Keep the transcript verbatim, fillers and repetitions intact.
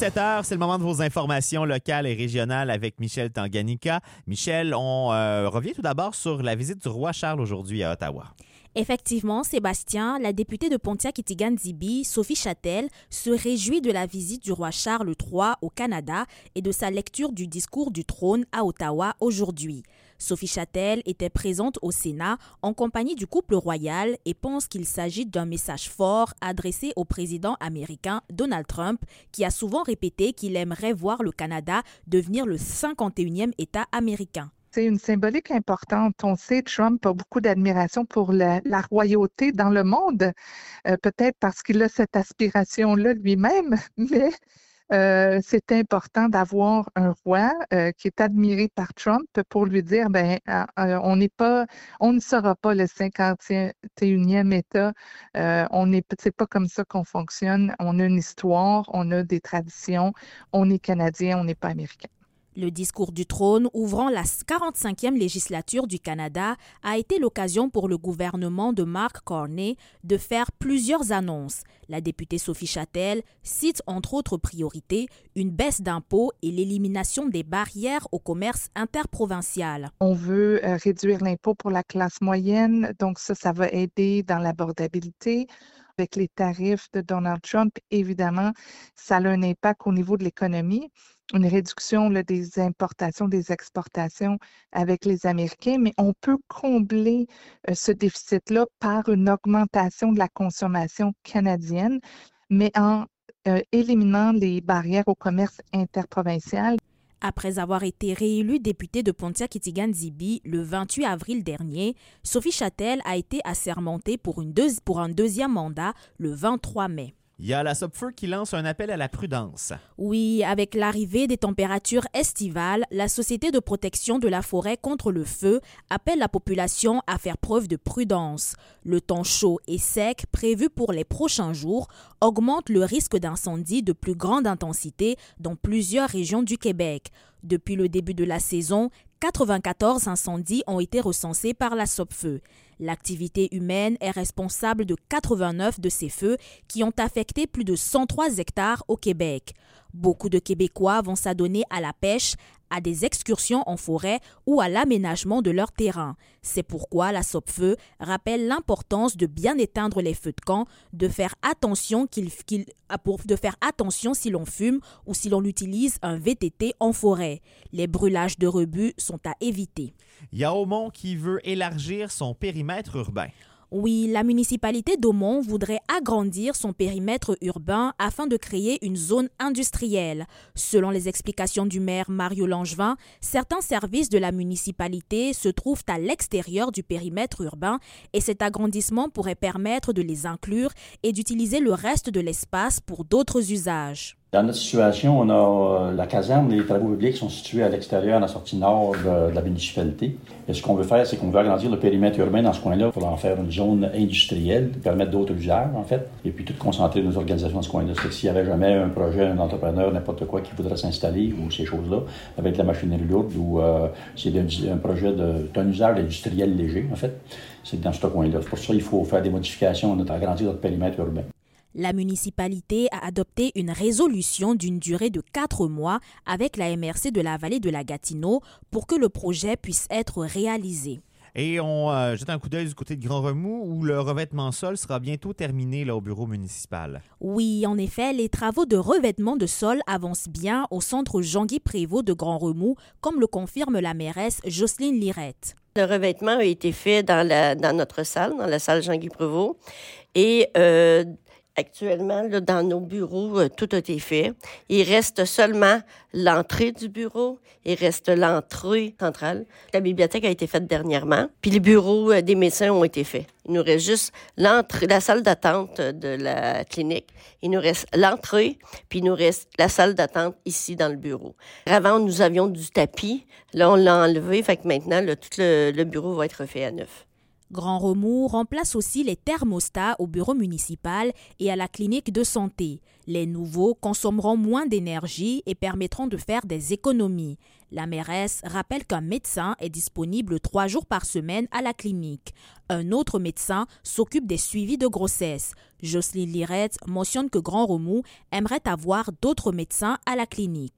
sept heures, c'est le moment de vos informations locales et régionales avec Michel Tanganyika. Michel, on euh, revient tout d'abord sur la visite du roi Charles aujourd'hui à Ottawa. Effectivement, Sébastien, la députée de Pontiac-Itigan-Zibi, Sophie Châtel, se réjouit de la visite du roi Charles trois au Canada et de sa lecture du discours du trône à Ottawa aujourd'hui. Sophie Châtel était présente au Sénat en compagnie du couple royal et pense qu'il s'agit d'un message fort adressé au président américain Donald Trump, qui a souvent répété qu'il aimerait voir le Canada devenir le cinquante et unième État américain. C'est une symbolique importante. On sait que Trump a beaucoup d'admiration pour la, la royauté dans le monde, euh, peut-être parce qu'il a cette aspiration-là lui-même, mais euh, c'est important d'avoir un roi euh, qui est admiré par Trump pour lui dire, ben, euh, on n'est pas, on ne sera pas le cinquante et unième État. Euh, on n'est, c'est pas comme ça qu'on fonctionne. On a une histoire, on a des traditions, on est Canadien, on n'est pas Américain. Le discours du trône ouvrant la quarante-cinquième législature du Canada a été l'occasion pour le gouvernement de Mark Carney de faire plusieurs annonces. La députée Sophie Châtel cite entre autres priorités une baisse d'impôts et l'élimination des barrières au commerce interprovincial. On veut euh, réduire l'impôt pour la classe moyenne, donc ça, ça va aider dans l'abordabilité. Avec les tarifs de Donald Trump, évidemment, ça a un impact au niveau de l'économie. Une réduction là, des importations, des exportations avec les Américains, mais on peut combler euh, ce déficit-là par une augmentation de la consommation canadienne, mais en euh, éliminant les barrières au commerce interprovincial. Après avoir été réélue députée de Pontiac-Itigan-Zibi le vingt-huit avril dernier, Sophie Châtel a été assermentée pour, une deux, pour un deuxième mandat le vingt-trois mai. Il y a la Sopfeu qui lance un appel à la prudence. Oui, avec l'arrivée des températures estivales, la Société de protection de la forêt contre le feu appelle la population à faire preuve de prudence. Le temps chaud et sec prévu pour les prochains jours augmente le risque d'incendie de plus grande intensité dans plusieurs régions du Québec. Depuis le début de la saison, quatre-vingt-quatorze incendies ont été recensés par la Sopfeu. L'activité humaine est responsable de quatre-vingt-neuf de ces feux qui ont affecté plus de cent trois hectares au Québec. Beaucoup de Québécois vont s'adonner à la pêche, à des excursions en forêt ou à l'aménagement de leur terrain. C'est pourquoi la Sopfeu rappelle l'importance de bien éteindre les feux de camp, de faire attention, qu'il, qu'il, de faire attention si l'on fume ou si l'on utilise un V T T en forêt. Les brûlages de rebut sont à éviter. Il y a Aumont qui veut élargir son périmètre urbain. Oui, la municipalité d'Aumont voudrait agrandir son périmètre urbain afin de créer une zone industrielle. Selon les explications du maire Mario Langevin, certains services de la municipalité se trouvent à l'extérieur du périmètre urbain et cet agrandissement pourrait permettre de les inclure et d'utiliser le reste de l'espace pour d'autres usages. Dans notre situation, on a la caserne et les travaux publics sont situés à l'extérieur, à la sortie nord de, de la municipalité. Et ce qu'on veut faire, c'est qu'on veut agrandir le périmètre urbain dans ce coin-là pour en faire une zone industrielle, permettre d'autres usages, en fait, et puis tout concentrer nos organisations dans ce coin-là. C'est que s'il y avait jamais un projet, un entrepreneur, n'importe quoi qui voudrait s'installer ou ces choses-là, avec la machinerie lourde ou euh, c'est un, un projet de, d'un usage industriel léger, en fait, c'est dans ce coin-là. C'est pour ça qu'il faut faire des modifications, notre, agrandir notre périmètre urbain. La municipalité a adopté une résolution d'une durée de quatre mois avec la M R C de la vallée de la Gatineau pour que le projet puisse être réalisé. Et on euh, jette un coup d'œil du côté de Grand Remous où le revêtement sol sera bientôt terminé là, au bureau municipal. Oui, en effet, les travaux de revêtement de sol avancent bien au centre Jean-Guy Prévost de Grand Remous, comme le confirme la mairesse Jocelyne Lirette. Le revêtement a été fait dans, la, dans notre salle, dans la salle Jean-Guy Prévost. Et euh, actuellement, là, dans nos bureaux, euh, tout a été fait. Il reste seulement l'entrée du bureau. Il reste l'entrée centrale. La bibliothèque a été faite dernièrement. Puis les bureaux euh, des médecins ont été faits. Il nous reste juste l'entrée, la salle d'attente de la clinique. Il nous reste l'entrée, puis il nous reste la salle d'attente ici dans le bureau. Avant, nous avions du tapis. Là, on l'a enlevé. Fait que maintenant, là, tout le, le bureau va être refait à neuf. Grand Remous remplace aussi les thermostats au bureau municipal et à la clinique de santé. Les nouveaux consommeront moins d'énergie et permettront de faire des économies. La mairesse rappelle qu'un médecin est disponible trois jours par semaine à la clinique. Un autre médecin s'occupe des suivis de grossesse. Jocelyne Lirette mentionne que Grand Remous aimerait avoir d'autres médecins à la clinique.